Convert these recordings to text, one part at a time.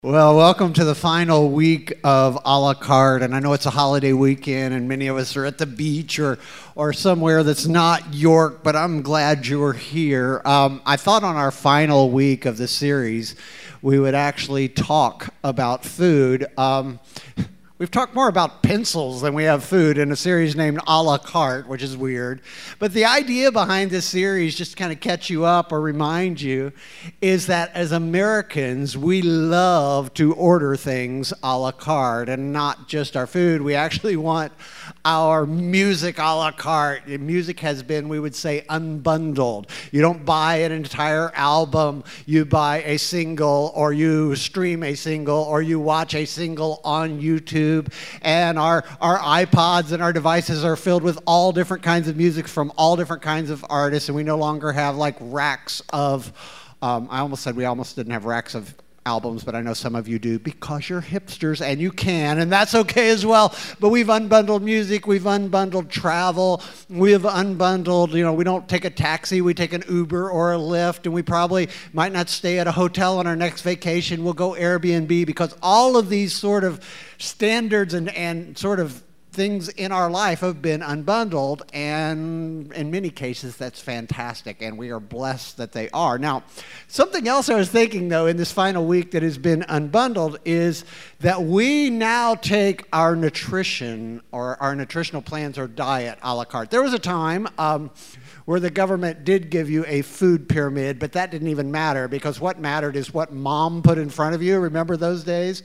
Well, welcome to the final week of a la carte, and I know it's a holiday weekend, and many of us are at the beach or somewhere that's not York, but I'm glad you're here. I thought on our final week of the series, we would actually talk about food. We've talked more about pencils than we have food in a series named A La Carte, which is weird. But the idea behind this series, just to kind of catch you up or remind you, is that as Americans, we love to order things a la carte and not just our food. We actually want our music a la carte. Music has been, we would say, unbundled. You don't buy an entire album. You buy a single, or you stream a single, or you watch a single on YouTube. And our iPods and our devices are filled with all different kinds of music from all different kinds of artists, and we no longer have like racks of, I almost said we almost didn't have racks of albums, but I know some of you do because you're hipsters and you can, and that's okay as well. But we've unbundled music, we've unbundled travel, we have unbundled, we don't take a taxi, we take an Uber or a Lyft, and we probably might not stay at a hotel on our next vacation, we'll go Airbnb, because all of these sort of standards and sort of things in our life have been unbundled, and in many cases that's fantastic, and we are blessed that they are. Now, something else I was thinking, though, in this final week that has been unbundled is that we now take our nutrition or our nutritional plans or diet a la carte. There was a time where the government did give you a food pyramid, but that didn't even matter, because what mattered is what mom put in front of you. Remember those days?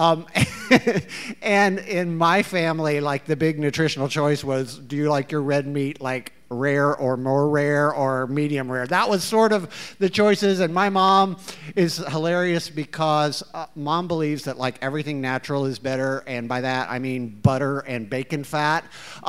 And in my family, like, the big nutritional choice was, do you like your red meat like rare or more rare or medium rare? That was sort of the choices. And my mom is hilarious because mom believes that like everything natural is better, and by that I mean butter and bacon fat.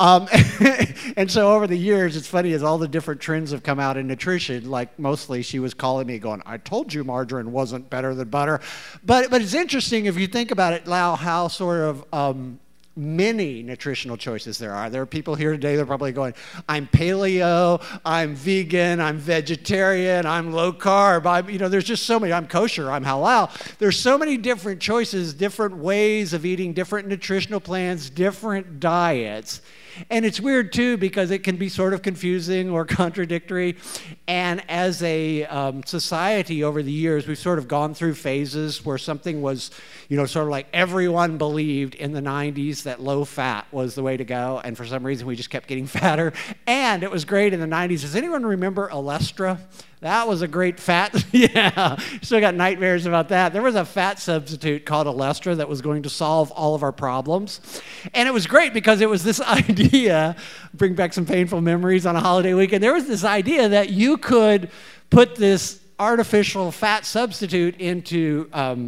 And so over the years, it's funny, as all the different trends have come out in nutrition, like mostly she was calling me going, I told you margarine wasn't better than butter. But it's interesting if you think about it now, how sort of many nutritional choices there are. There are people here today that are probably going, I'm paleo, I'm vegan, I'm vegetarian, I'm low carb, there's just so many, I'm kosher, I'm halal. There's so many different choices, different ways of eating, different nutritional plans, different diets. And it's weird, too, because it can be sort of confusing or contradictory. And as a society over the years, we've sort of gone through phases where something was, sort of like everyone believed in the 90s that low fat was the way to go. And for some reason, we just kept getting fatter. And it was great in the 90s. Does anyone remember Olestra? That was a great fat, yeah, still got nightmares about that. There was a fat substitute called Olestra that was going to solve all of our problems. And it was great because it was this idea, bring back some painful memories on a holiday weekend. There was this idea that you could put this artificial fat substitute into,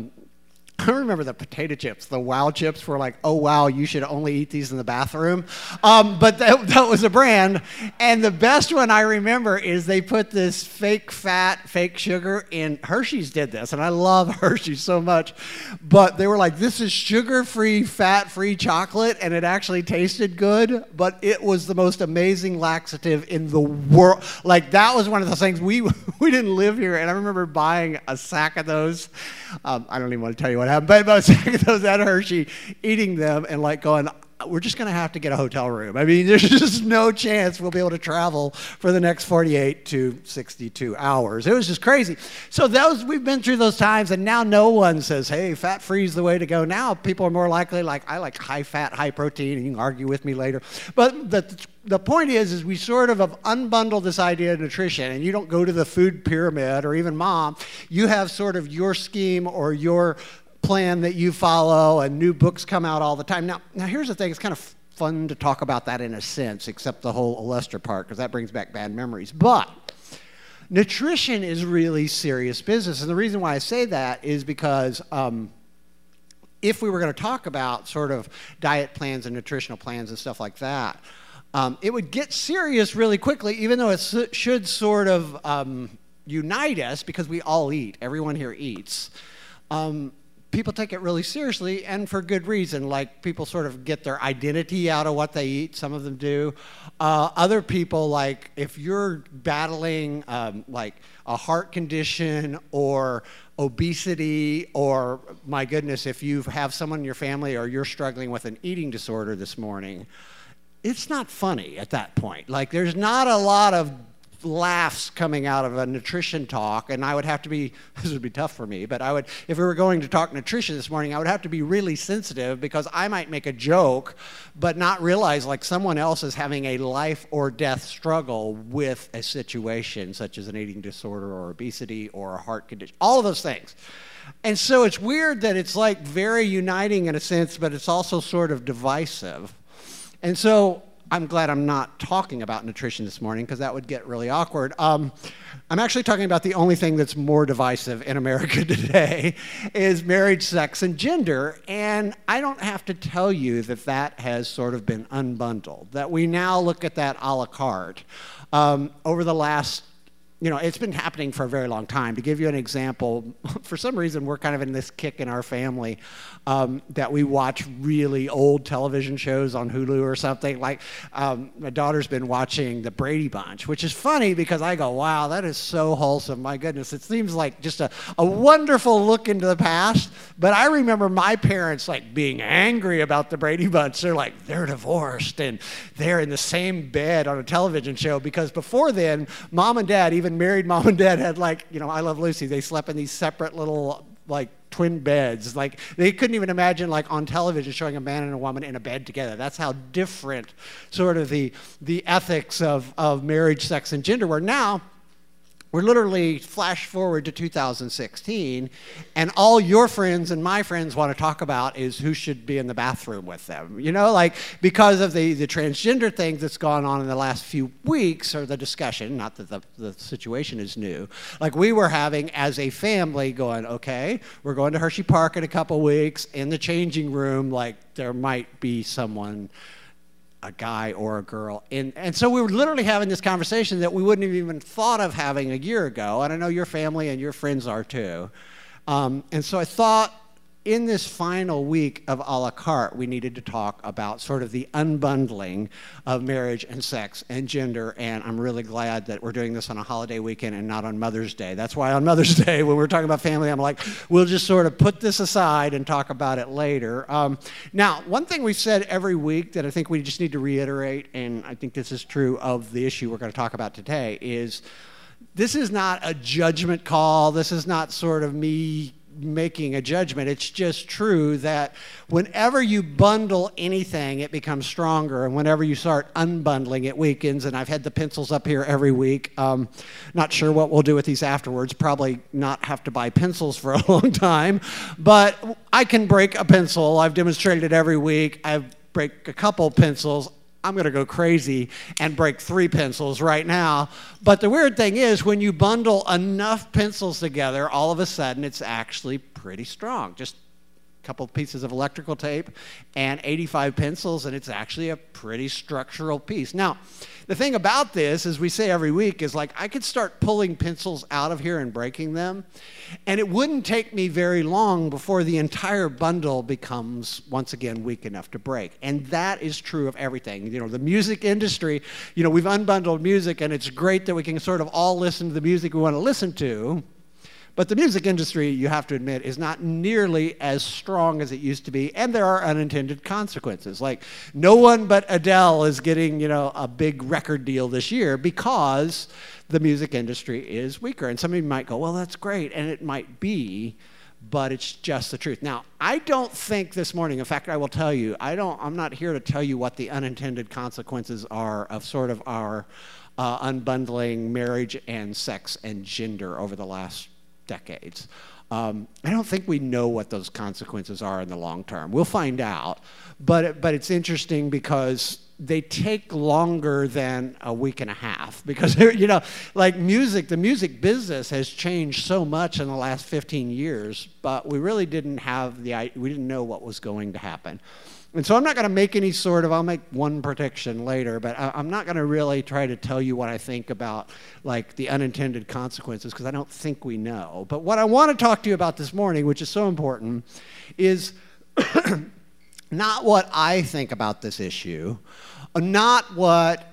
I remember the potato chips, the Wow chips were like, oh, wow, you should only eat these in the bathroom. But that was a brand. And the best one I remember is they put this fake fat, fake sugar in. Hershey's did this, and I love Hershey's so much. But they were like, this is sugar-free, fat-free chocolate, and it actually tasted good, but it was the most amazing laxative in the world. Like, that was one of the things. We didn't live here, and I remember buying a sack of those. I don't even want to tell you what happened, but about a sack of those at Hershey, eating them and like going, we're just going to have to get a hotel room. I mean, there's just no chance we'll be able to travel for the next 48 to 62 hours. It was just crazy. So we've been through those times, and now no one says, hey, fat-free is the way to go. Now people are more likely like, I like high-fat, high-protein, and you can argue with me later. But the point is we sort of have unbundled this idea of nutrition, and you don't go to the food pyramid or even mom. You have sort of your scheme or your plan that you follow, and new books come out all the time. Now here's the thing, it's kind of fun to talk about that in a sense, except the whole Olestra part, because that brings back bad memories. But nutrition is really serious business, and the reason why I say that is because if we were going to talk about sort of diet plans and nutritional plans and stuff like that, it would get serious really quickly, even though it should sort of unite us, because we all eat. Everyone here eats. people take it really seriously, and for good reason. Like, people sort of get their identity out of what they eat. Some of them do. Other people, like, if you're battling like a heart condition or obesity, or, my goodness, if you have someone in your family or you're struggling with an eating disorder this morning, it's not funny at that point. Like, there's not a lot of laughs coming out of a nutrition talk, and I would have to be, this would be tough for me, but I would, if we were going to talk nutrition this morning, I would have to be really sensitive, because I might make a joke but not realize, like, someone else is having a life or death struggle with a situation such as an eating disorder or obesity or a heart condition, all of those things. And so it's weird that it's like very uniting in a sense, but it's also sort of divisive. And so I'm glad I'm not talking about nutrition this morning, because that would get really awkward. I'm actually talking about the only thing that's more divisive in America today is marriage, sex, and gender. And I don't have to tell you that that has sort of been unbundled, that we now look at that a la carte. Over the last, it's been happening for a very long time. To give you an example, for some reason, we're kind of in this kick in our family that we watch really old television shows on Hulu or something. Like, my daughter's been watching The Brady Bunch, which is funny because I go, wow, that is so wholesome. My goodness, it seems like just a wonderful look into the past. But I remember my parents, like, being angry about The Brady Bunch. They're like, they're divorced and they're in the same bed on a television show, because before then, mom and dad, even married mom and dad, had, like, I Love Lucy, they slept in these separate little, like, twin beds. Like, they couldn't even imagine, like, on television showing a man and a woman in a bed together. That's how different sort of the ethics of marriage, sex, and gender were. Now, we're literally flash forward to 2016, and all your friends and my friends want to talk about is who should be in the bathroom with them. Like, because of the transgender thing that's gone on in the last few weeks, or the discussion, not that the situation is new, like, we were having as a family going, okay, we're going to Hershey Park in a couple weeks. In the changing room, like, there might be someone, a guy or a girl. And so we were literally having this conversation that we wouldn't have even thought of having a year ago. And I know your family and your friends are too. And so I thought, in this final week of a la carte, we needed to talk about sort of the unbundling of marriage and sex and gender. And I'm really glad that we're doing this on a holiday weekend and not on Mother's Day. That's why on Mother's Day, when we're talking about family, I'm like, we'll just sort of put this aside and talk about it later. Now, one thing we've said every week that I think we just need to reiterate, and I think this is true of the issue we're going to talk about today, is this is not a judgment call. This is not sort of me making a judgment. It's just true that whenever you bundle anything, it becomes stronger, and whenever you start unbundling, it weakens. And I've had the pencils up here every week. Not sure what we'll do with these afterwards. Probably not have to buy pencils for a long time, but I can break a pencil. I've demonstrated it every week. I break a couple pencils. I'm going to go crazy and break 3 pencils right now. But the weird thing is, when you bundle enough pencils together, all of a sudden it's actually pretty strong. Just a couple pieces of electrical tape and 85 pencils, and it's actually a pretty structural piece. Now, the thing about this, as we say every week, is, like, I could start pulling pencils out of here and breaking them, and it wouldn't take me very long before the entire bundle becomes, once again, weak enough to break. And that is true of everything. The music industry, we've unbundled music, and it's great that we can sort of all listen to the music we want to listen to. But the music industry, you have to admit, is not nearly as strong as it used to be, and there are unintended consequences. Like, no one but Adele is getting, a big record deal this year because the music industry is weaker. And some of you might go, well, that's great, and it might be, but it's just the truth. Now, I don't think this morning, in fact, I will tell you, I'm not here to tell you what the unintended consequences are of sort of our unbundling marriage and sex and gender over the last decades. I don't think we know what those consequences are in the long term. We'll find out, but it's interesting because they take longer than a week and a half because, like music, the music business has changed so much in the last 15 years, but we really didn't we didn't know what was going to happen. And so I'm not going to make I'll make one prediction later, but I'm not going to really try to tell you what I think about like the unintended consequences because I don't think we know. But what I want to talk to you about this morning, which is so important, is not what I think about this issue, not what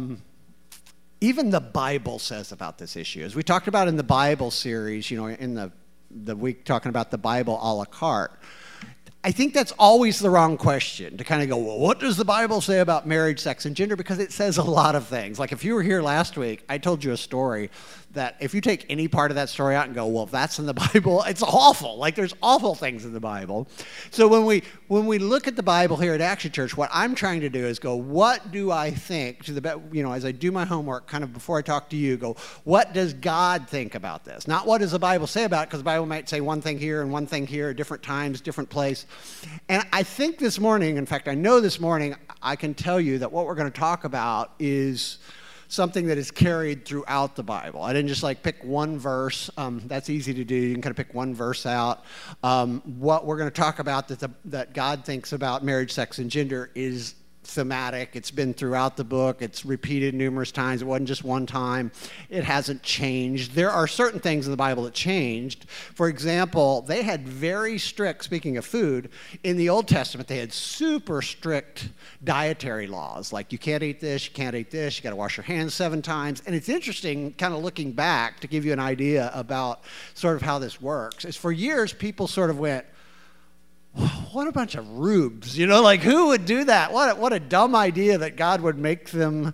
even the Bible says about this issue. As we talked about in the Bible series, in the week talking about the Bible a la carte, I think that's always the wrong question to kind of go, well, what does the Bible say about marriage, sex, and gender? Because it says a lot of things. Like if you were here last week, I told you a story that if you take any part of that story out and go, well, if that's in the Bible, it's awful. Like there's awful things in the Bible. So when we look at the Bible here at Action Church, what I'm trying to do is go, what do I think, as I do my homework, kind of before I talk to you, go, what does God think about this? Not what does the Bible say about it, because the Bible might say one thing here and one thing here at different times, different place. And I think this morning, in fact, I know this morning, I can tell you that what we're going to talk about is something that is carried throughout the Bible. I didn't just like pick one verse. That's easy to do. You can kind of pick one verse out. What we're going to talk about that God thinks about marriage, sex, and gender is thematic. It's been throughout the book. It's repeated numerous times. It wasn't just one time. It hasn't changed. There are certain things in the Bible that changed. For example, they had very strict, speaking of food, in the Old Testament, they had super strict dietary laws. Like you can't eat this, you can't eat this, you got to wash your hands 7 times. And it's interesting, kind of looking back to give you an idea about sort of how this works, is for years people sort of went, what a bunch of rubes, like who would do that? What a dumb idea that God would make them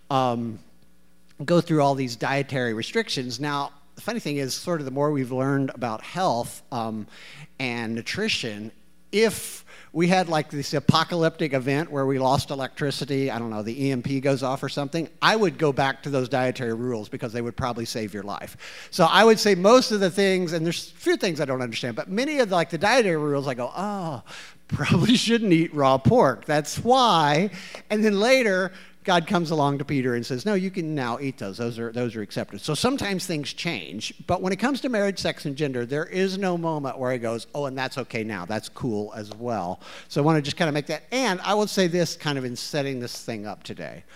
go through all these dietary restrictions. Now, the funny thing is sort of the more we've learned about health and nutrition, if we had like this apocalyptic event where we lost electricity, I don't know, the EMP goes off or something, I would go back to those dietary rules because they would probably save your life. So I would say most of the things, and there's a few things I don't understand, but many of the dietary rules I go, oh, probably shouldn't eat raw pork. That's why. And then later, God comes along to Peter and says, no, you can now eat those. Those are accepted. So sometimes things change. But when it comes to marriage, sex, and gender, there is no moment where he goes, oh, and that's okay now. That's cool as well. So I want to just kind of make that. And I will say this kind of in setting this thing up today.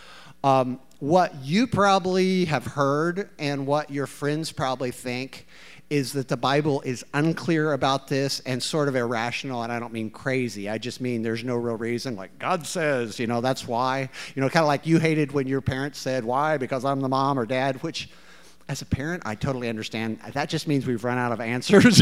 What you probably have heard and what your friends probably think is that the Bible is unclear about this and sort of irrational, and I don't mean crazy. I just mean there's no real reason. Like, God says, that's why. Kind of like you hated when your parents said, why? Because I'm the mom or dad, which as a parent, I totally understand. That just means we've run out of answers.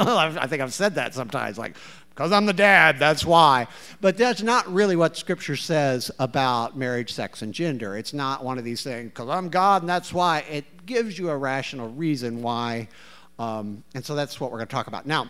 I think I've said that sometimes, like, because I'm the dad, that's why. But that's not really what Scripture says about marriage, sex, and gender. It's not one of these things, because I'm God and that's why. It gives you a rational reason why. And so that's what we're going to talk about. Now,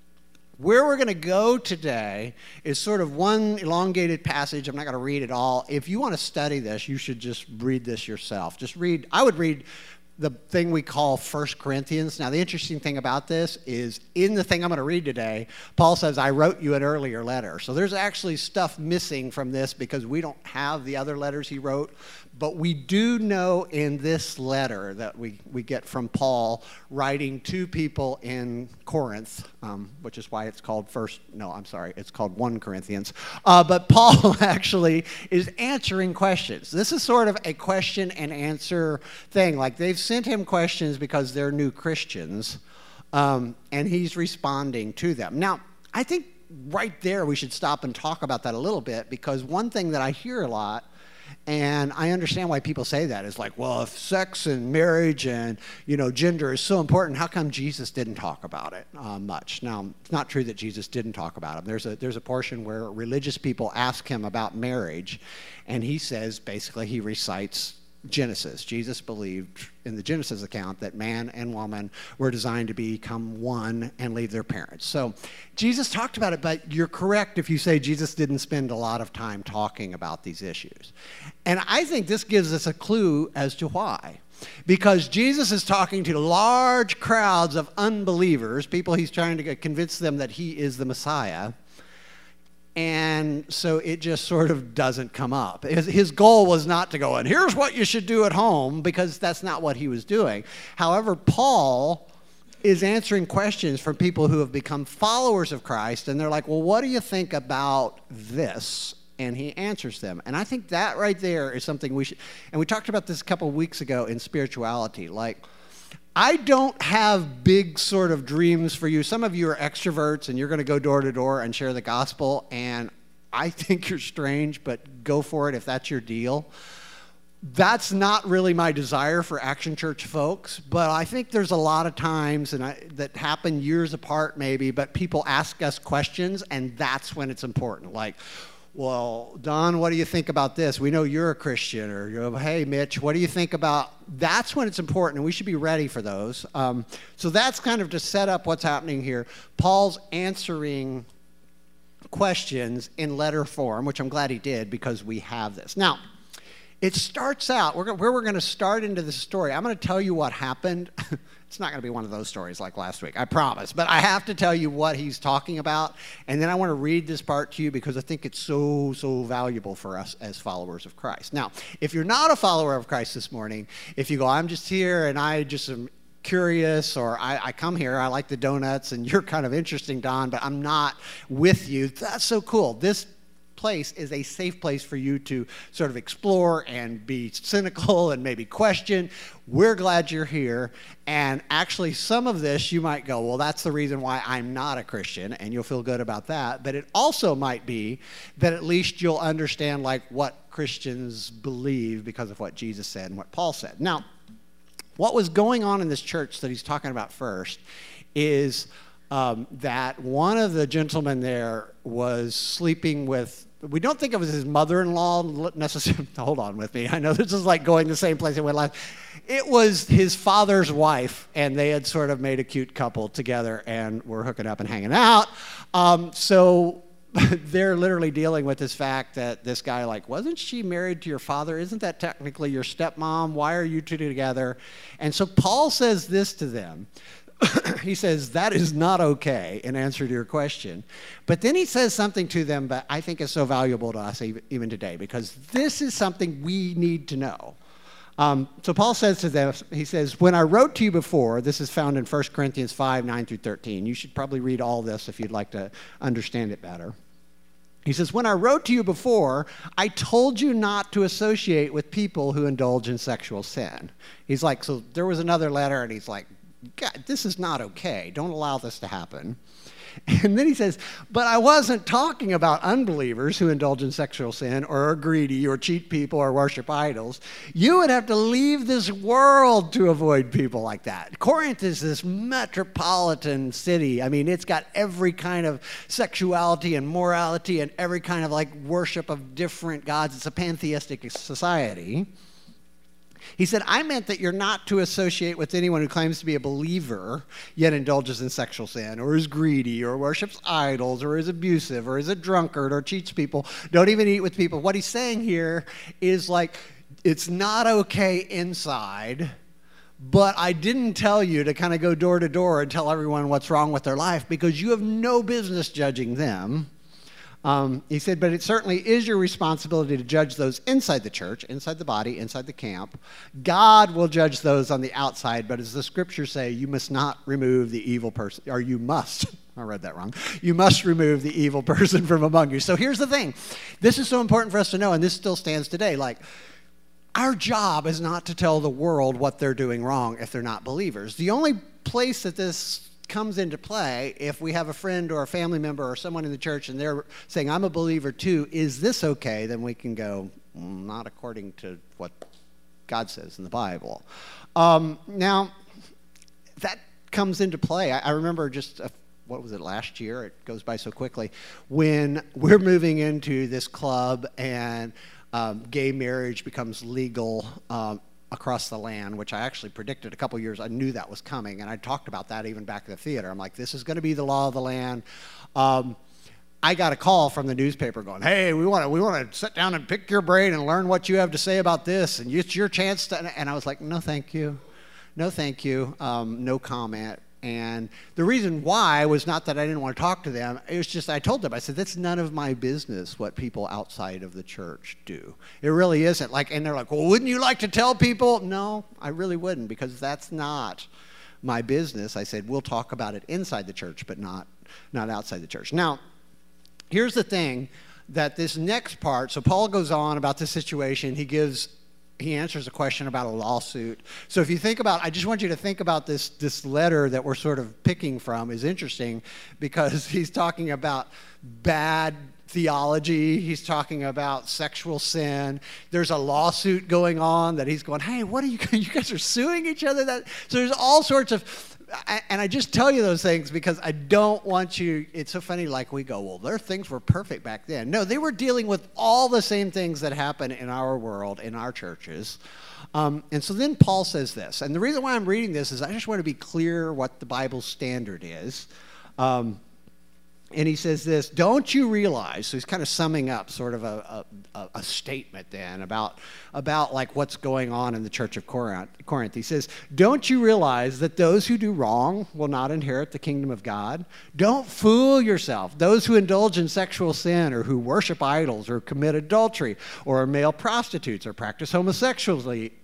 where we're going to go today is sort of one elongated passage. I'm not going to read it all. If you want to study this, you should just read this yourself. I would read the thing we call 1 Corinthians. Now, the interesting thing about this is in the thing I'm going to read today, Paul says, I wrote you an earlier letter. So there's actually stuff missing from this because we don't have the other letters he wrote. But we do know in this letter that we get from Paul writing to people in Corinth, which is why it's called it's called 1 Corinthians. But Paul actually is answering questions. This is sort of a question and answer thing. Like they've sent him questions because they're new Christians, and he's responding to them. Now, I think right there we should stop and talk about that a little bit, because one thing that I hear a lot, and I understand why people say that, is like, well, if sex and marriage and, gender is so important, how come Jesus didn't talk about it much? Now, it's not true that Jesus didn't talk about it. There's a portion where religious people ask him about marriage, and he says, basically, he recites Genesis. Jesus believed in the Genesis account that man and woman were designed to become one and leave their parents. So Jesus talked about it, but you're correct if you say Jesus didn't spend a lot of time talking about these issues. And I think this gives us a clue as to why. Because Jesus is talking to large crowds of unbelievers, people he's trying to convince them that he is the Messiah. And so it just sort of doesn't come up. His goal was not to go, and here's what you should do at home, because that's not what he was doing. However, Paul is answering questions from people who have become followers of Christ, and they're like, well, what do you think about this? And he answers them. And I think that right there is something we should, and we talked about this a couple of weeks ago in spirituality. Like, I don't have big sort of dreams for you. Some of you are extroverts and you're going to go door to door and share the gospel, and I think you're strange, but go for it if that's your deal. That's not really my desire for Action Church folks, but I think there's a lot of times that happen years apart maybe, but people ask us questions, and that's when it's important. Like, well, Don, what do you think about this? We know you're a Christian. Or, hey, Mitch, what do you think about... That's when it's important, and we should be ready for those. So that's kind of to set up what's happening here. Paul's answering questions in letter form, which I'm glad he did, because we have this. Now, it starts out, where we're going to start into the story. I'm going to tell you what happened. It's not going to be one of those stories like last week, I promise. But I have to tell you what he's talking about. And then I want to read this part to you because I think it's so, so valuable for us as followers of Christ. Now, if you're not a follower of Christ this morning, if you go, I'm just here and I just am curious, or I come here, I like the donuts, and you're kind of interesting, Don, but I'm not with you, that's so cool. This place is a safe place for you to sort of explore and be cynical and maybe question. We're glad you're here. And actually, some of this you might go, well, that's the reason why I'm not a Christian, and you'll feel good about that. But it also might be that at least you'll understand like what Christians believe because of what Jesus said and what Paul said. Now, what was going on in this church that he's talking about first is that one of the gentlemen there was sleeping with, we don't think of it as his mother-in-law necessarily. Hold on with me. I know this is like going the same place in my life. It was his father's wife, and they had sort of made a cute couple together and were hooking up and hanging out. So they're literally dealing with this fact that this guy, like, wasn't she married to your father? Isn't that technically your stepmom? Why are you two together? And so Paul says this to them. He says, that is not okay, in answer to your question. But then he says something to them that I think is so valuable to us even today, because this is something we need to know. So Paul says to them, he says, when I wrote to you before, this is found in 1 Corinthians 5, 9 through 13. You should probably read all this if you'd like to understand it better. He says, when I wrote to you before, I told you not to associate with people who indulge in sexual sin. He's like, so there was another letter, and he's like, God, this is not okay. Don't allow this to happen. And then he says, but I wasn't talking about unbelievers who indulge in sexual sin or are greedy or cheat people or worship idols. You would have to leave this world to avoid people like that. Corinth is this metropolitan city. I mean, it's got every kind of sexuality and morality and every kind of like worship of different gods. It's a pantheistic society. He said, I meant that you're not to associate with anyone who claims to be a believer, yet indulges in sexual sin, or is greedy, or worships idols, or is abusive, or is a drunkard, or cheats people. Don't even eat with people. What he's saying here is like, it's not okay inside, but I didn't tell you to kind of go door to door and tell everyone what's wrong with their life, because you have no business judging them. He said, but it certainly is your responsibility to judge those inside the church, inside the body, inside the camp. God will judge those on the outside, but as the scriptures say, you must not remove the evil person, or you must. I read that wrong. You must remove the evil person from among you. So here's the thing. This is so important for us to know, and this still stands today. Like, our job is not to tell the world what they're doing wrong if they're not believers. The only place that this comes into play, if we have a friend or a family member or someone in the church and they're saying, I'm a believer too, is this okay? Then we can go, not according to what God says in the Bible. Now, that comes into play. I remember just, what was it, last year? It goes by so quickly. When we're moving into this club and gay marriage becomes legal across the land, which I actually predicted a couple years. I knew that was coming, and I talked about that even back at the theater. I'm like, this is going to be the law of the land. I got a call from the newspaper going, hey, we want to sit down and pick your brain and learn what you have to say about this, and it's your chance to, and I was like, no, thank you. No, thank you. No comment. And the reason why was not that I didn't want to talk to them. It was just I told them, I said, that's none of my business what people outside of the church do. It really isn't. And they're like, well, wouldn't you like to tell people? No, I really wouldn't, because that's not my business. I said, we'll talk about it inside the church, but not outside the church. Now, here's the thing, that this next part, so Paul goes on about the situation. He answers a question about a lawsuit. So if you think about, I just want you to think about this letter that we're sort of picking from is interesting, because he's talking about bad theology. He's talking about sexual sin. There's a lawsuit going on that he's going, hey, what are you guys are suing each other? So there's all sorts of, and I just tell you those things because I don't want you, it's so funny, we go, well, their things were perfect back then. No, they were dealing with all the same things that happen in our world, in our churches. And so then Paul says this, and the reason why I'm reading this is I just want to be clear what the Bible's standard is. And he says this, don't you realize, so he's kind of summing up sort of a statement then about what's going on in the church of Corinth. He says, don't you realize that those who do wrong will not inherit the kingdom of God? Don't fool yourself. Those who indulge in sexual sin, or who worship idols, or commit adultery, or are male prostitutes, or practice homosexuality,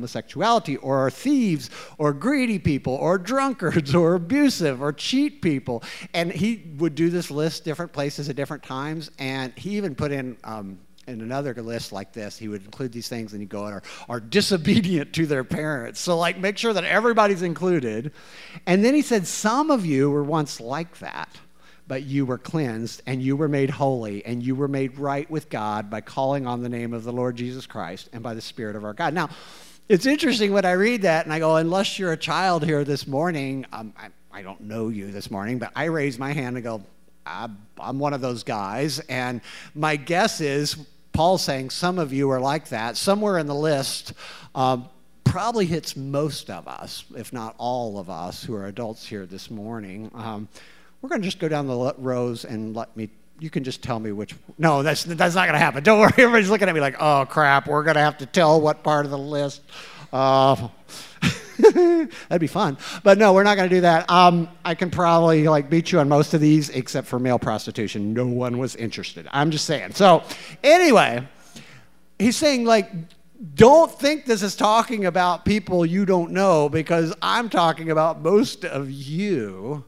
or are thieves, or greedy people, or drunkards, or abusive, or cheat people. And he would do this list different places at different times, and he even put in another list like this, he would include these things, and he'd go, are disobedient to their parents. So make sure that everybody's included. And then he said, some of you were once like that, but you were cleansed, and you were made holy, and you were made right with God by calling on the name of the Lord Jesus Christ and by the Spirit of our God. Now, it's interesting when I read that, and I go, unless you're a child here this morning, I don't know you this morning, but I raise my hand and go, I'm one of those guys. And my guess is Paul's saying some of you are like that. Somewhere in the list probably hits most of us, if not all of us who are adults here this morning. We're going to just go down the rows and you can just tell me which. No, that's not going to happen. Don't worry. Everybody's looking at me like, oh, crap, we're going to have to tell what part of the list. That'd be fun. But no, we're not going to do that. I can probably beat you on most of these except for male prostitution. No one was interested. I'm just saying. So anyway, he's saying don't think this is talking about people you don't know, because I'm talking about most of you.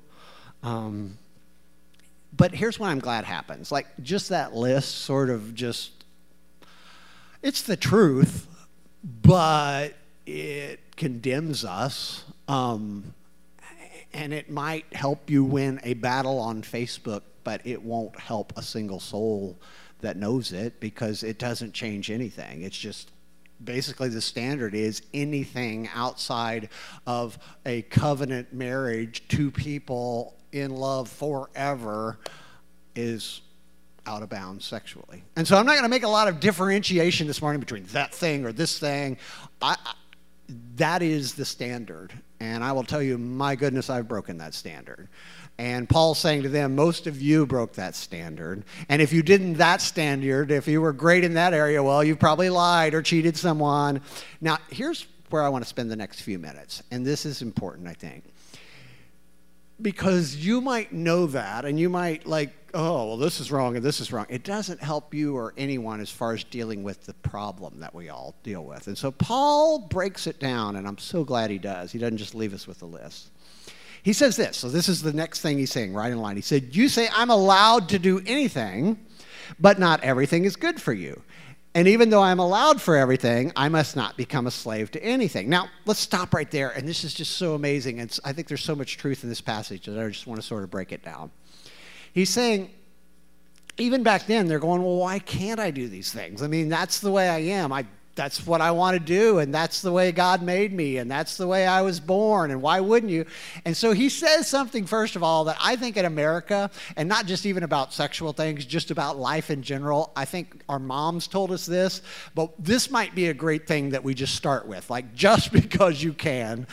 But here's what I'm glad happens. Just that list sort of it's the truth, but it condemns us. And it might help you win a battle on Facebook, but it won't help a single soul that knows it, because it doesn't change anything. It's just basically the standard is anything outside of a covenant marriage, two people in love forever, is out of bounds sexually. And so I'm not going to make a lot of differentiation this morning between that thing or this thing. That is the standard. And I will tell you, my goodness, I've broken that standard. And Paul's saying to them, most of you broke that standard. And if you didn't that standard, if you were great in that area, well, you probably lied or cheated someone. Now, here's where I want to spend the next few minutes. And this is important, I think. Because you might know that, and you might oh, well, this is wrong and this is wrong. It doesn't help you or anyone as far as dealing with the problem that we all deal with. And so Paul breaks it down, and I'm so glad he does. He doesn't just leave us with a list. He says this. So this is the next thing he's saying right in line. He said, you say I'm allowed to do anything, but not everything is good for you. And even though I'm allowed for everything, I must not become a slave to anything. Now, let's stop right there. And this is just so amazing. And I think there's so much truth in this passage that I just want to sort of break it down. He's saying, even back then, they're going, well, why can't I do these things? I mean, that's the way I am. That's what I want to do, and that's the way God made me, and that's the way I was born, and why wouldn't you? And so he says something, first of all, that I think in America, and not just even about sexual things, just about life in general, I think our moms told us this, but this might be a great thing that we just start with. Just because you can,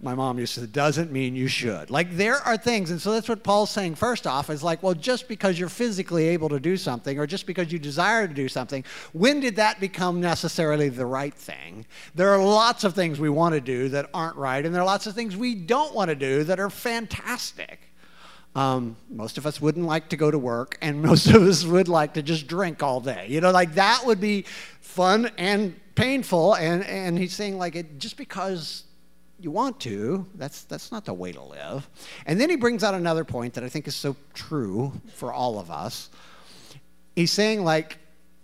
My mom used to say, doesn't mean you should. Like, there are things, and so that's what Paul's saying first off, is like, well, just because you're physically able to do something, or just because you desire to do something, when did that become necessarily the right thing? There are lots of things we want to do that aren't right, and there are lots of things we don't want to do that are fantastic. Most of us wouldn't like to go to work, and most of us would like to just drink all day. You know, like, that would be fun and painful, and he's saying, like, it just because you want to, that's not the way to live. And then he brings out another point that I think is so true for all of us. He's saying, like,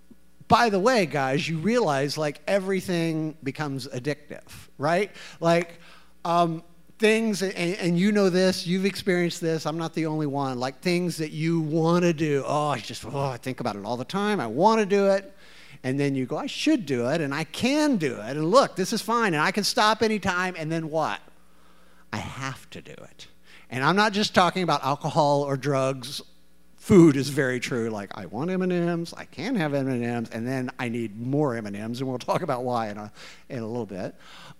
by the way, guys, you realize, like, everything becomes addictive, right? Like, things, and you know this, you've experienced this, I'm not the only one, like things that you want to do. I think about it all the time. I want to do it. And then you go, I should do it, and I can do it, and look, this is fine, and I can stop anytime, and then what? I have to do it. And I'm not just talking about alcohol or drugs. Food is very true. Like, I want M&Ms, I can have M&Ms, and then I need more M&Ms, and we'll talk about why in a little bit.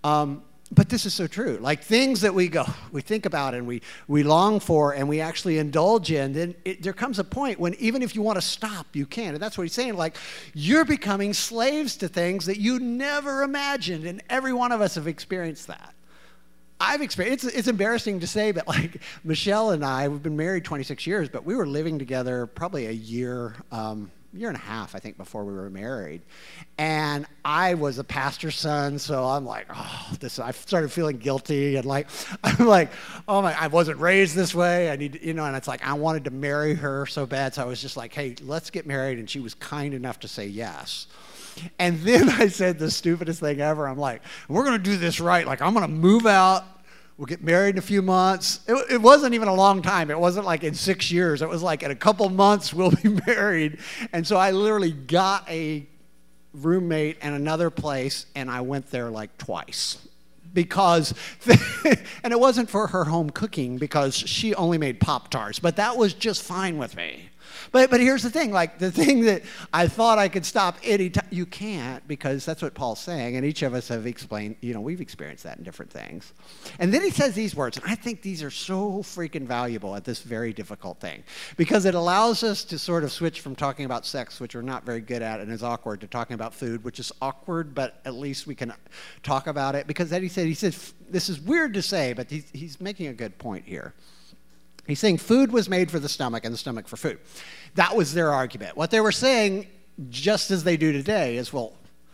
But this is so true. Like, things that we think about and we long for and we actually indulge in, then there comes a point when even if you want to stop, you can't. And that's what he's saying. Like, you're becoming slaves to things that you never imagined, and every one of us have experienced that. I've experienced, it's embarrassing to say, but like Michelle and I, we've been married 26 years, but we were living together probably a year and a half, I think, before we were married. And I was a pastor's son, so I'm like, I started feeling guilty, and like, I'm like, I wasn't raised this way. I need to, and it's like, I wanted to marry her so bad, so I was just like, hey, let's get married, and she was kind enough to say yes. And then I said the stupidest thing ever. I'm like, we're going to do this right. Like, I'm going to move out. We'll get married in a few months. It wasn't even a long time. It wasn't like in 6 years. It was like in a couple months we'll be married. And so I literally got a roommate and another place, and I went there like twice. Because, and it wasn't for her home cooking because she only made Pop-Tarts, but that was just fine with me. But here's the thing, like the thing that I thought I could stop anytime, you can't, because that's what Paul's saying, and each of us have explained, we've experienced that in different things. And then he says these words, and I think these are so freaking valuable at this very difficult thing, because it allows us to sort of switch from talking about sex, which we're not very good at and is awkward, to talking about food, which is awkward, but at least we can talk about it. Because then he said, this is weird to say, but he's making a good point here. He's saying food was made for the stomach and the stomach for food. That was their argument. What they were saying, just as they do today, is, well,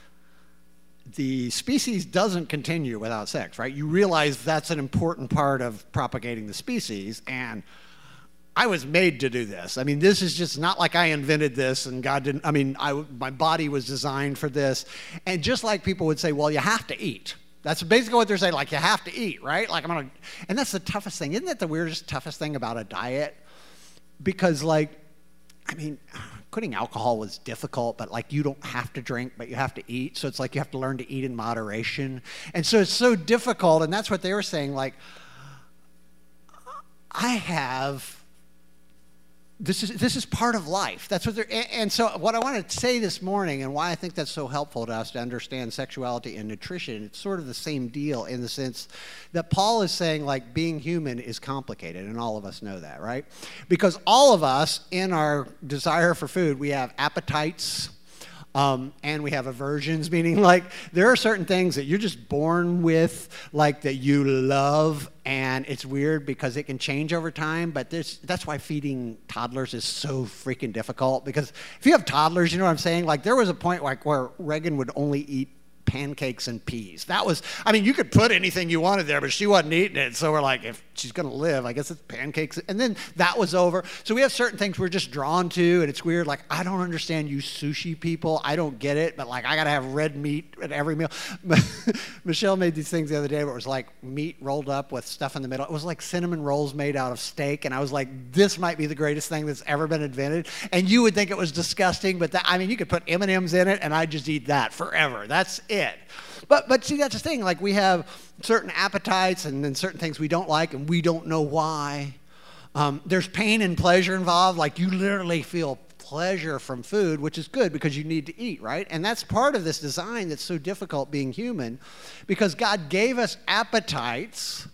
the species doesn't continue without sex, right? You realize that's an important part of propagating the species, and I was made to do this. I mean, this is just not like I invented this and God didn't, my body was designed for this. And just like people would say, well, you have to eat. That's basically what they're saying, like, you have to eat, right? Like, and that's the toughest thing. Isn't that the weirdest, toughest thing about a diet? Because, like, quitting alcohol was difficult, but, like, you don't have to drink, but you have to eat. So it's like you have to learn to eat in moderation. And so it's so difficult, and that's what they were saying, like, this is part of life. That's what and so what I want to say this morning, and why I think that's so helpful to us to understand sexuality and nutrition, it's sort of the same deal in the sense that Paul is saying, like, being human is complicated, and all of us know that, right? Because all of us, in our desire for food, we have appetites, and we have aversions, meaning, like, there are certain things that you're just born with, like, that you love, and it's weird because it can change over time, but that's why feeding toddlers is so freaking difficult, because if you have toddlers, you know what I'm saying? Like, there was a point, like, where Reagan would only eat pancakes and peas. That was, you could put anything you wanted there, but she wasn't eating it. So we're like, if she's going to live, I guess it's pancakes. And then that was over. So we have certain things we're just drawn to, and it's weird. Like, I don't understand you sushi people. I don't get it, but, like, I got to have red meat at every meal. Michelle made these things the other day where it was like meat rolled up with stuff in the middle. It was like cinnamon rolls made out of steak, and I was like, this might be the greatest thing that's ever been invented. And you would think it was disgusting, but you could put M&Ms in it, and I'd just eat that forever. That's it. But see, that's the thing. Like, we have certain appetites and then certain things we don't like, and we don't know why. There's pain and pleasure involved. Like, you literally feel pleasure from food, which is good because you need to eat, right? And that's part of this design that's so difficult being human, because God gave us appetites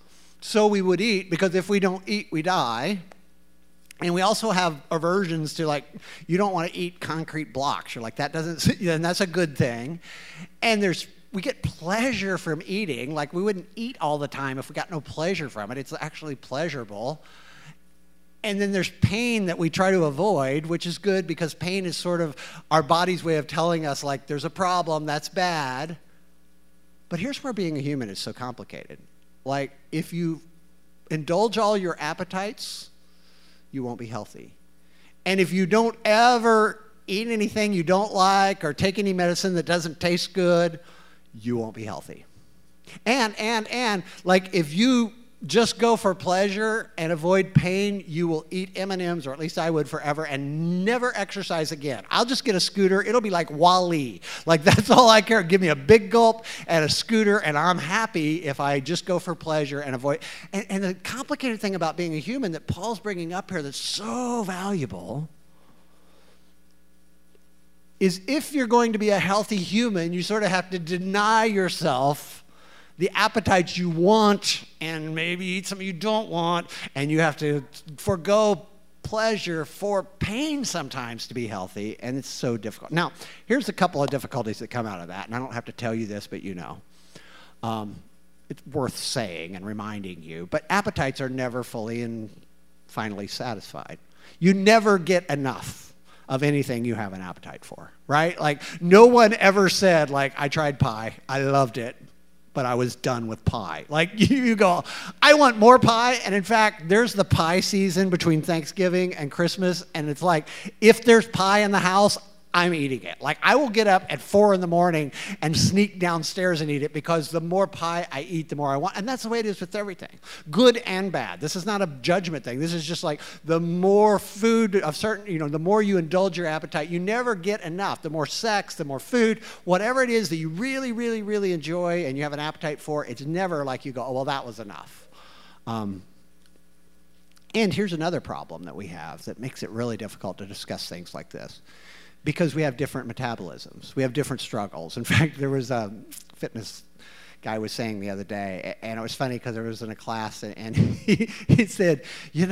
so we would eat, because if we don't eat, we die. And we also have aversions to, like, you don't want to eat concrete blocks. You're like, that doesn't, and that's a good thing. And we get pleasure from eating. Like, we wouldn't eat all the time if we got no pleasure from it. It's actually pleasurable. And then there's pain that we try to avoid, which is good, because pain is sort of our body's way of telling us, like, there's a problem, that's bad. But here's where being a human is so complicated. Like, if you indulge all your appetites, you won't be healthy. And if you don't ever eat anything you don't like or take any medicine that doesn't taste good, you won't be healthy. And like, if you just go for pleasure and avoid pain, you will eat M&Ms, or at least I would, forever, and never exercise again. I'll just get a scooter. It'll be like Wall-E. Like, that's all I care. Give me a big gulp and a scooter, and I'm happy if I just go for pleasure and avoid. And the complicated thing about being a human that Paul's bringing up here that's so valuable is, if you're going to be a healthy human, you sort of have to deny yourself the appetites you want, and maybe eat some you don't want, and you have to forego pleasure for pain sometimes to be healthy, and it's so difficult. Now, here's a couple of difficulties that come out of that, and I don't have to tell you this, but you know. It's worth saying and reminding you, but appetites are never fully and finally satisfied. You never get enough of anything you have an appetite for, right? Like, no one ever said, like, I tried pie, I loved it, but I was done with pie. Like, you go, I want more pie. And in fact, there's the pie season between Thanksgiving and Christmas. And it's like, if there's pie in the house, I'm eating it. Like, I will get up at 4 in the morning and sneak downstairs and eat it, because the more pie I eat, the more I want. And that's the way it is with everything, good and bad. This is not a judgment thing. This is just like, the more food of certain, the more you indulge your appetite, you never get enough. The more sex, the more food, whatever it is that you really, really, really enjoy and you have an appetite for, it's never like you go, oh, well, that was enough. And here's another problem that we have that makes it really difficult to discuss things like this. Because we have different metabolisms. We have different struggles. In fact, there was a fitness guy was saying the other day, and it was funny because I was in a class, and he said,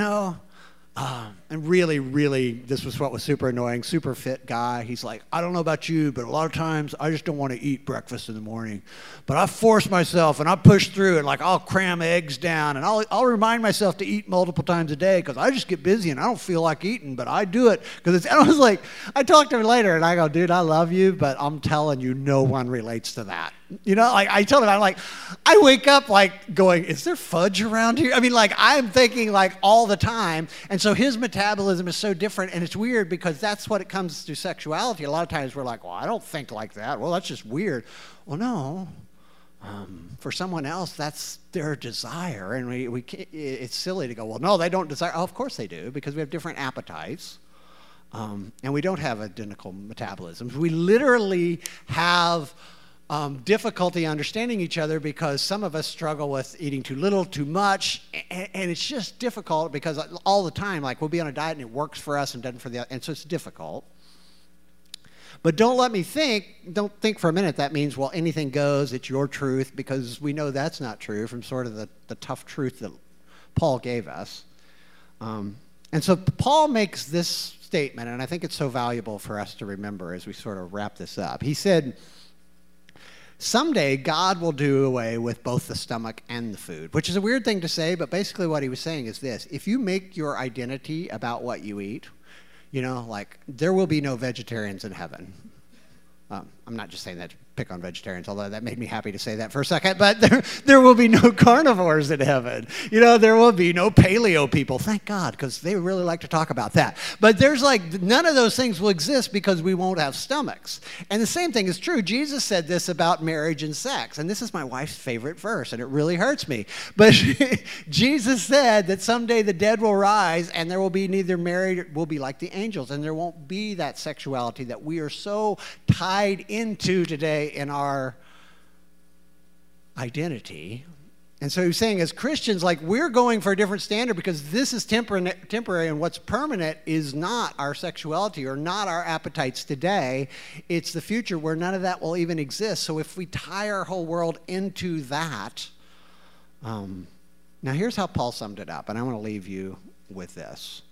and really, this was what was super annoying, super fit guy. He's like, I don't know about you, but a lot of times I just don't want to eat breakfast in the morning. But I force myself, and I push through, and like, I'll cram eggs down, and I'll remind myself to eat multiple times a day, because I just get busy and I don't feel like eating, but I do it. And I was like, I talked to him later, and I go, dude, I love you, but I'm telling you, no one relates to that. Like, I told him, I'm like, I wake up like going, is there fudge around here? I mean, like, I'm thinking like all the time. And so his metabolism is so different. And it's weird, because that's what it comes to sexuality. A lot of times we're like, well, I don't think like that. Well, that's just weird. Well, no. For someone else, that's their desire. And we can't, it's silly to go, well, no, they don't desire. Oh, of course they do, because we have different appetites. And we don't have identical metabolisms. We literally have difficulty understanding each other, because some of us struggle with eating too little, too much, and it's just difficult, because all the time, like, we'll be on a diet and it works for us and doesn't for the other, and so it's difficult. But don't think for a minute that means, well, anything goes, it's your truth, because we know that's not true from sort of the tough truth that Paul gave us. And so Paul makes this statement, and I think it's so valuable for us to remember as we sort of wrap this up. He said, someday God will do away with both the stomach and the food, which is a weird thing to say, but basically what he was saying is this: if you make your identity about what you eat, like, there will be no vegetarians in heaven. I'm not just saying that to pick on vegetarians, although that made me happy to say that for a second, but there will be no carnivores in heaven. There will be no paleo people, thank God, because they really like to talk about that. But there's like, none of those things will exist, because we won't have stomachs. And the same thing is true. Jesus said this about marriage and sex, and this is my wife's favorite verse, and it really hurts me. But Jesus said that someday the dead will rise, and there will be neither married, will be like the angels, and there won't be that sexuality that we are so tied into today in our identity. And so he's saying, as Christians, like, we're going for a different standard, because this is temporary, and what's permanent is not our sexuality or not our appetites today. It's the future, where none of that will even exist. So if we tie our whole world into that, Now, here's how Paul summed it up, and I want to leave you with this.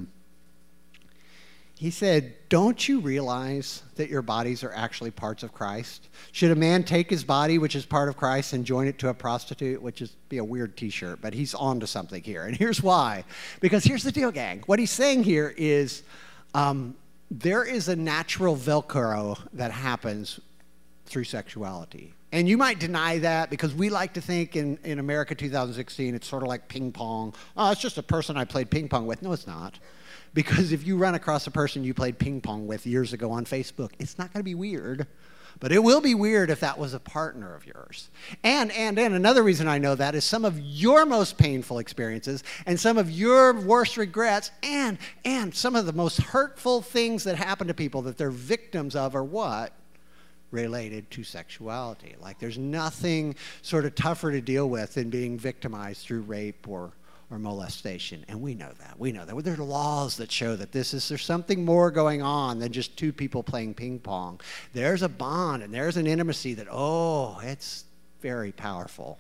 He said, don't you realize that your bodies are actually parts of Christ? Should a man take his body, which is part of Christ, and join it to a prostitute, which is be a weird t-shirt, but he's on to something here. And here's why. Because here's the deal, gang. What he's saying here is there is a natural Velcro that happens through sexuality. And you might deny that because we like to think in America 2016, it's sort of like ping pong. Oh, it's just a person I played ping pong with. No, it's not. Because if you run across a person you played ping pong with years ago on Facebook, it's not going to be weird. But it will be weird if that was a partner of yours. And another reason I know that is some of your most painful experiences and some of your worst regrets and some of the most hurtful things that happen to people that they're victims of are what? Related to sexuality. Like there's nothing sort of tougher to deal with than being victimized through rape or molestation. And we know that. We know that. There are laws that show that there's something more going on than just two people playing ping pong. There's a bond and there's an intimacy that, it's very powerful.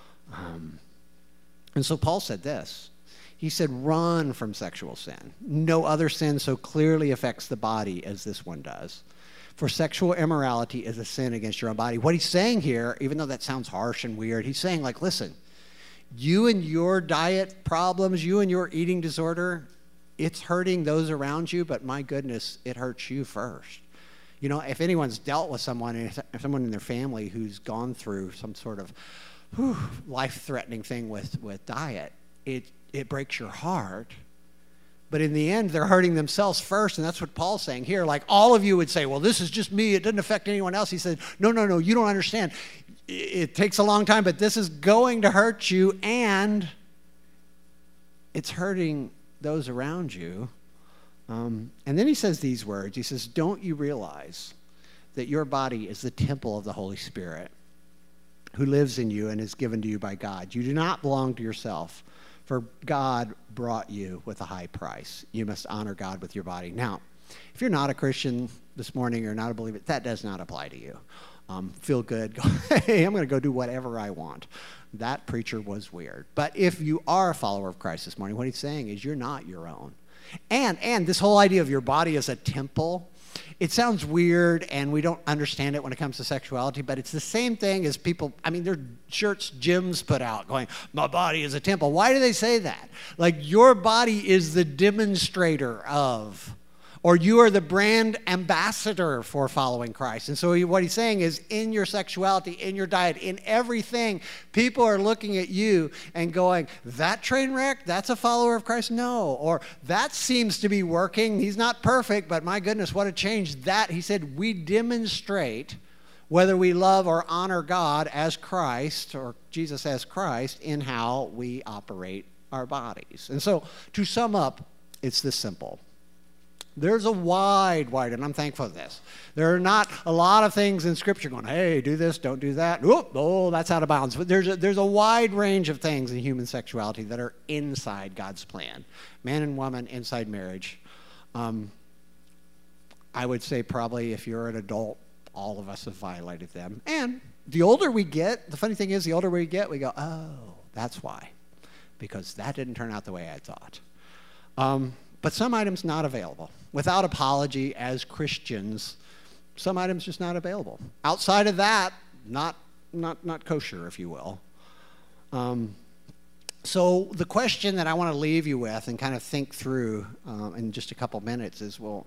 And so Paul said this. He said, run from sexual sin. No other sin so clearly affects the body as this one does. For sexual immorality is a sin against your own body. What he's saying here, even though that sounds harsh and weird, he's saying, like, listen, you and your diet problems, you and your eating disorder, it's hurting those around you, but my goodness, it hurts you first. You know, if anyone's dealt with someone in their family who's gone through some sort of life-threatening thing with diet, it breaks your heart. But in the end, they're hurting themselves first, and that's what Paul's saying here. Like all of you would say, well, this is just me. It doesn't affect anyone else. He said, no, you don't understand. It takes a long time, but this is going to hurt you, and it's hurting those around you. And then he says these words. He says, don't you realize that your body is the temple of the Holy Spirit who lives in you and is given to you by God? You do not belong to yourself, for God brought you with a high price. You must honor God with your body. Now, if you're not a Christian this morning or not a believer, that does not apply to you. Feel good. Go, hey, I'm going to go do whatever I want. That preacher was weird. But if you are a follower of Christ this morning, what he's saying is you're not your own. And this whole idea of your body as a temple, it sounds weird and we don't understand it when it comes to sexuality, but it's the same thing as people, there are shirts gyms put out going, my body is a temple. Why do they say that? Like your body is the demonstrator of, or you are the brand ambassador for following Christ. And so what he's saying is in your sexuality, in your diet, in everything, people are looking at you and going, that train wreck, that's a follower of Christ? No. Or that seems to be working. He's not perfect, but my goodness, what a change. That, he said, we demonstrate whether we love or honor God as Christ or Jesus as Christ in how we operate our bodies. And so to sum up, it's this simple. There's a wide, and I'm thankful for this. There are not a lot of things in Scripture going, hey, do this, don't do that. Oh, that's out of bounds. But there's a wide range of things in human sexuality that are inside God's plan. Man and woman inside marriage. I would say probably if you're an adult, all of us have violated them. And the older we get, the funny thing is the older we get, we go, oh, that's why. Because that didn't turn out the way I thought. But some items not available. Without apology, as Christians, some items just not available. Outside of that, not kosher, if you will. So the question that I want to leave you with and kind of think through in just a couple minutes is, well,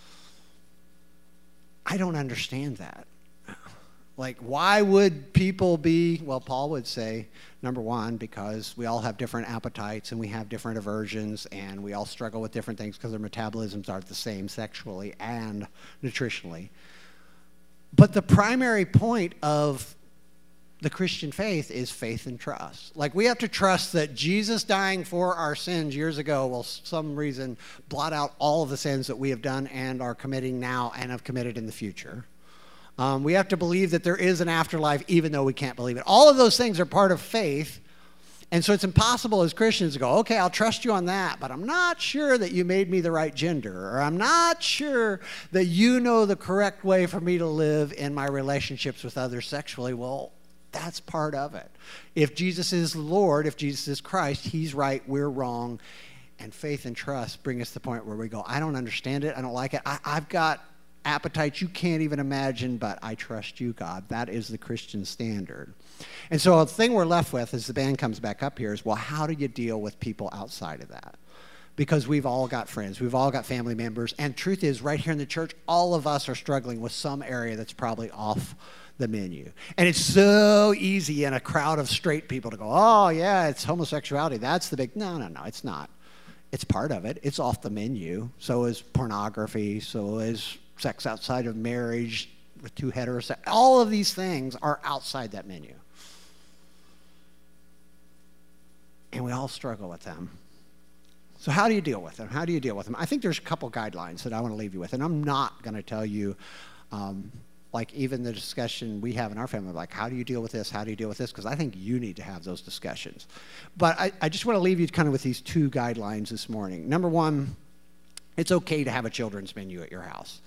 I don't understand that. Like, why would people be, well, Paul would say, number one, because we all have different appetites and we have different aversions and we all struggle with different things because our metabolisms aren't the same sexually and nutritionally. But the primary point of the Christian faith is faith and trust. Like, we have to trust that Jesus dying for our sins years ago will, for some reason, blot out all of the sins that we have done and are committing now and have committed in the future. We have to believe that there is an afterlife, even though we can't believe it. All of those things are part of faith. And so it's impossible as Christians to go, okay, I'll trust you on that, but I'm not sure that you made me the right gender, or I'm not sure that you know the correct way for me to live in my relationships with others sexually. Well, That's part of it. If Jesus is Lord, if Jesus is Christ, he's right, we're wrong. And faith and trust bring us to the point where we go, I don't understand it, I don't like it. I've got appetites you can't even imagine, but I trust you, God. That is the Christian standard. And so the thing we're left with as the band comes back up here is, well, how do you deal with people outside of that? Because we've all got friends, we've all got family members, and truth is, right here in the church, all of us are struggling with some area that's probably off the menu. And it's so easy in a crowd of straight people to go, oh yeah, it's homosexuality, that's the big, no, it's not. It's part of it, it's off the menu. So is pornography, so is sex outside of marriage with two heterosexuals. All of these things are outside that menu. And we all struggle with them. So how do you deal with them? How do you deal with them? I think there's a couple guidelines that I want to leave you with. And I'm not going to tell you, like even the discussion we have in our family, like how do you deal with this? How do you deal with this? Because I think you need to have those discussions. But I just want to leave you kind of with these two guidelines this morning. Number one, it's okay to have a children's menu at your house.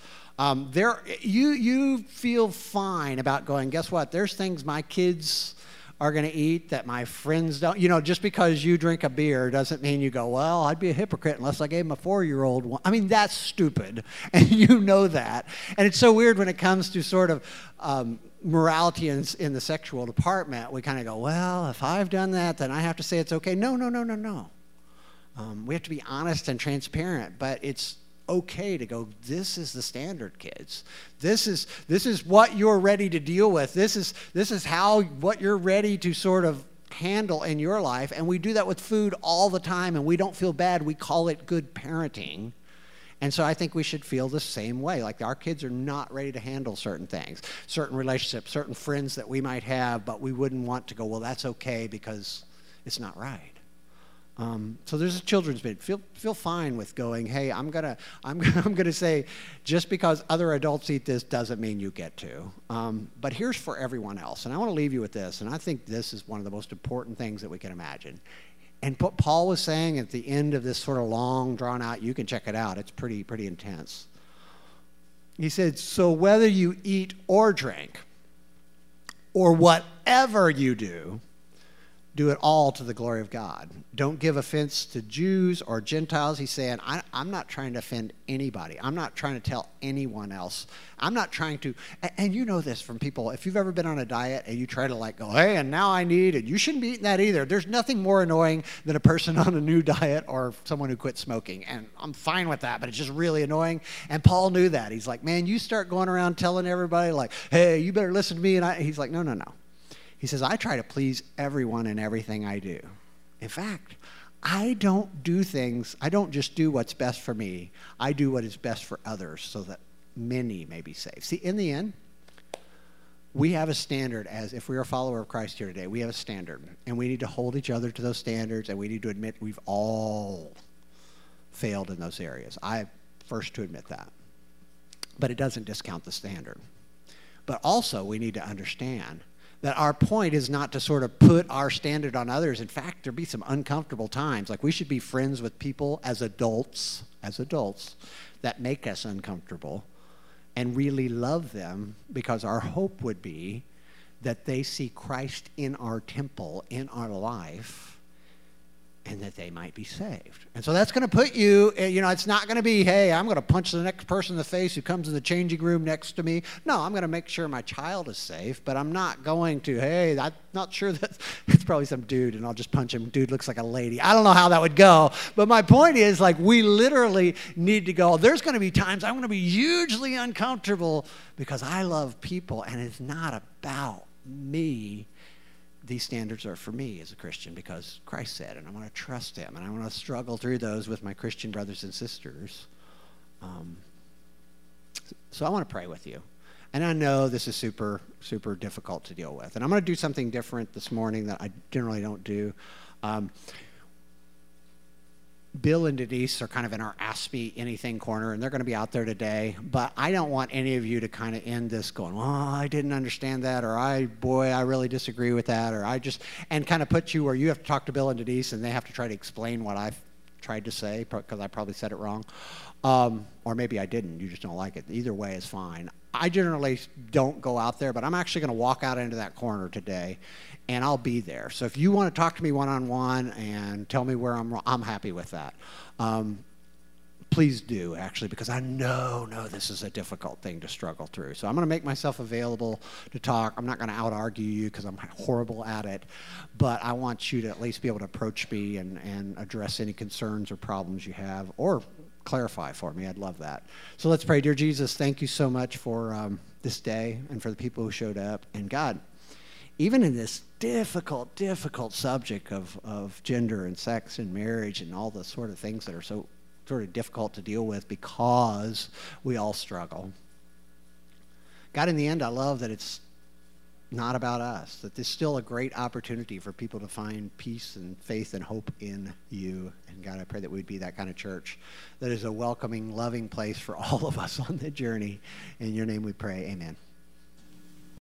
You feel fine about going, guess what? There's things my kids are going to eat that my friends don't. You know, just because you drink a beer doesn't mean you go, well, I'd be a hypocrite unless I gave him a 4-year-old one. I mean, that's stupid, and you know that. And it's so weird when it comes to sort of morality in the sexual department. We kind of go, well, if I've done that, then I have to say it's okay. No. We have to be honest and transparent, but it's okay to go, this is the standard, kids. This is what you're ready to deal with. This is how what you're ready to sort of handle in your life. And we do that with food all the time, and we don't feel bad. We call it good parenting. And so I think we should feel the same way. Like our kids are not ready to handle certain things, certain relationships, certain friends that we might have, but we wouldn't want to go, well, that's okay because it's not right. So there's a children's bit. Feel fine with going, hey, I'm gonna say, just because other adults eat this doesn't mean you get to. But here's for everyone else, and I want to leave you with this, and I think this is one of the most important things that we can imagine. And what Paul was saying at the end of this sort of long, drawn out, you can check it out. It's pretty intense. He said, so whether you eat or drink, or whatever you do it all to the glory of God. Don't give offense to Jews or Gentiles. He's saying, I'm not trying to offend anybody. I'm not trying to tell anyone else. I'm not trying to, and you know this from people, if you've ever been on a diet and you try to like go, hey, and now I need, and you shouldn't be eating that either. There's nothing more annoying than a person on a new diet or someone who quit smoking. And I'm fine with that, but it's just really annoying. And Paul knew that. He's like, man, you start going around telling everybody like, hey, you better listen to me. And he's like, no. He says, I try to please everyone in everything I do. In fact, I don't just do what's best for me. I do what is best for others so that many may be saved. See, in the end, we have a standard as if we are a follower of Christ here today. We have a standard, and we need to hold each other to those standards, and we need to admit we've all failed in those areas. I'm first to admit that. But it doesn't discount the standard. But also, we need to understand that our point is not to sort of put our standard on others. In fact, there'll be some uncomfortable times. Like we should be friends with people as adults, that make us uncomfortable and really love them, because our hope would be that they see Christ in our temple, in our life, and that they might be saved. And so that's going to put you, it's not going to be, hey, I'm going to punch the next person in the face who comes in the changing room next to me. No, I'm going to make sure my child is safe, but I'm not going to, hey, I'm not sure that it's probably some dude and I'll just punch him. Dude looks like a lady. I don't know how that would go. But my point is, like, we literally need to go, there's going to be times I'm going to be hugely uncomfortable because I love people and it's not about me. These standards are for me as a Christian because Christ said, and I want to trust him, and I want to struggle through those with my Christian brothers and sisters. So I want to pray with you. And I know this is super, super difficult to deal with. And I'm going to do something different this morning that I generally don't do. Bill and Denise are kind of in our Ask Me Anything corner, and they're going to be out there today. But I don't want any of you to kind of end this going, oh, I didn't understand that, or I really disagree with that, or and kind of put you where you have to talk to Bill and Denise, and they have to try to explain what I've tried to say, because I probably said it wrong. Or maybe I didn't. You just don't like it. Either way is fine. I generally don't go out there, but I'm actually going to walk out into that corner today, and I'll be there. So if you want to talk to me one-on-one and tell me where I'm wrong, I'm happy with that. Please do, actually, because I know this is a difficult thing to struggle through. So I'm going to make myself available to talk. I'm not going to out-argue you because I'm horrible at it, but I want you to at least be able to approach me and address any concerns or problems you have, or clarify for me. I'd love that. So let's pray. Dear Jesus, thank you so much for this day and for the people who showed up. And God, even in this difficult subject of gender and sex and marriage and all the sort of things that are so sort of difficult to deal with because we all struggle. God, in the end, I love that it's not about us, that there's still a great opportunity for people to find peace and faith and hope in you. And God, I pray that we'd be that kind of church that is a welcoming, loving place for all of us on the journey. In your name we pray, amen.